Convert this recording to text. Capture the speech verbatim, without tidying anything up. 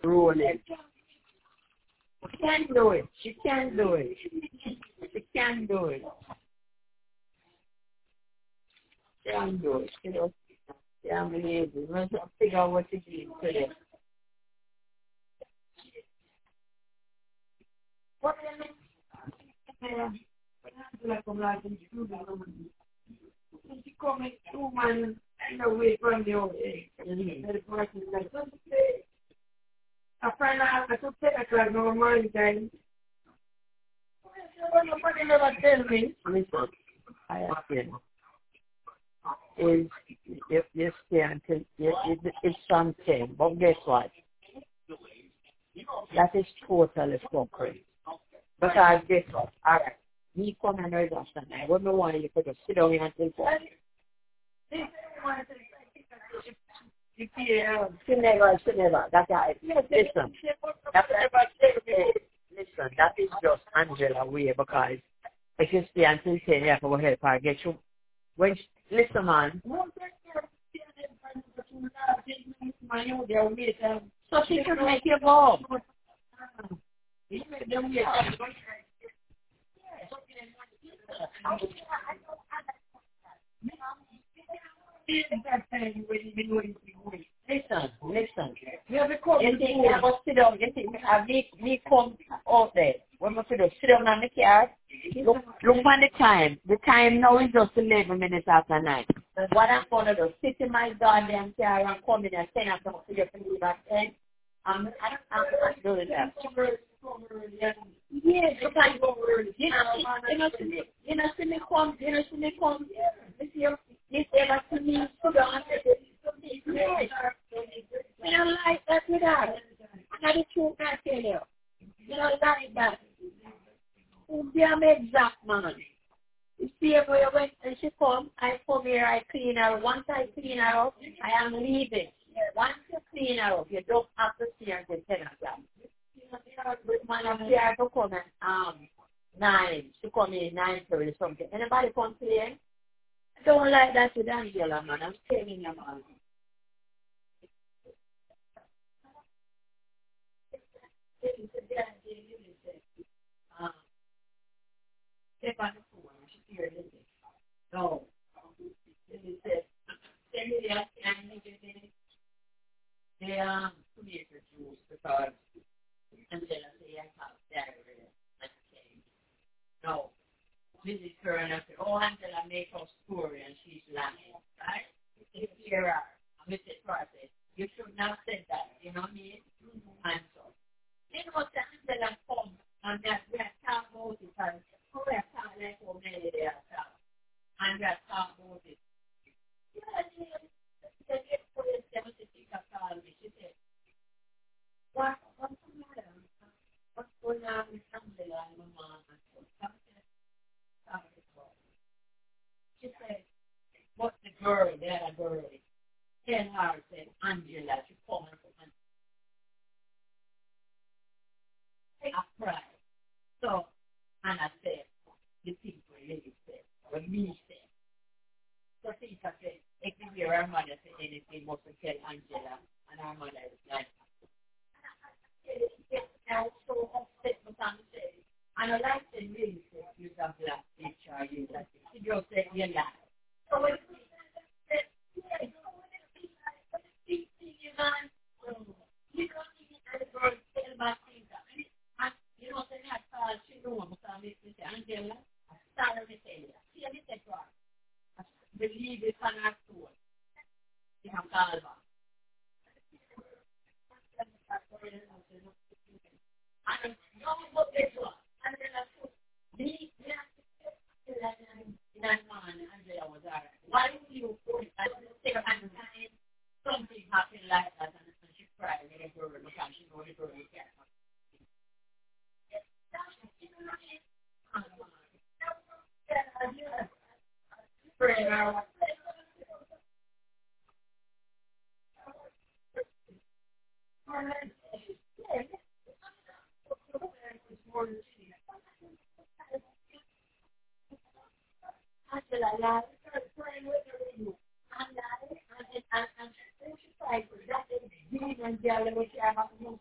rolling. She can do it. She can do it. She can do it. She can do it. You know, yeah, I'm able. We must figure out what to do today. What do you mean? She come in two man and away from the old age. The person is like, I find out that to ten o'clock no morning time. Nobody never tell me. Listen, I ask you. Is if you stay until it's from ten, but guess what? That is totally fuckery. Because guess what? All right. Me come and know that tonight. What me want you to just sit down here until four. She never, she never. That's right. Listen, that's, listen, that is just Angela way because if you stay until ten, you have to go help her get you. When she, listen, man. So she can make you go. Listen, listen. You have to come. You think I must sit down. You think I me, me come out there. When I sit down, sit down on the car. Look, look on the time. The time now is just eleven minutes after nine. What I'm going to do, sit in my goddamn car and come in at ten o'clock to get to leave at ten. I'm, I don't, I'm not doing that. Yes, because you know, you know, see me, you know, see me come, you know, see me come. You see, you say that to me, so don't say this. You don't like that with that. And the truth I tell you, you don't like that. Be an exact man. You see, when she come, I come here, I clean her. Once I clean her up, I am leaving. Once you clean her up, you don't have to see her until ten o'clock. Man, I'm here to come at um, nine. She come in nine thirty something. Anybody complain? I don't like that with Angela, man. I'm telling you, man. Um, step on the phone. She's here, isn't it? No. She said, send me that and they um tomato juice because Angela said I have diarrhea. No. Visit her and I said, oh, Angela make her story and she's lying, right? If you're her, I'm Mister Process, you should not have said that, you know what I mean? And so, you know, the Angela come and that we are talking about it and we are talking like how many they are talking. And we are talking about it. Yeah, she said, yes, for the seventy-six called me. She said, what, what's the matter? What's going on with Angela and my mom? She said, what's the girl, the other girl? Tell her, said, Angela, she called her from Angela. I cried. So, and I said, the people really said, or me said. So Tita said, if you hear her mother say anything, must tell Angela. And her mother was like, I was so upset with Angela. And I like to really say, use a black picture, use that. She just said, you lie. So when she said, yes, you man, you don't need the girl tell my things. And you know, then I thought she knew what I was saying. Angela, I started to tell you. See, I said to her, I believe it on our soul. You have to call her. And no one this one. And then I said, me, yeah, that man, Angela was all right. Why would you put it at the same time something happened like that and she cried with a girl because she know the girl can't. Pray now. Angela, praying with her. And I, and and and she tried to that is being and yelling with her.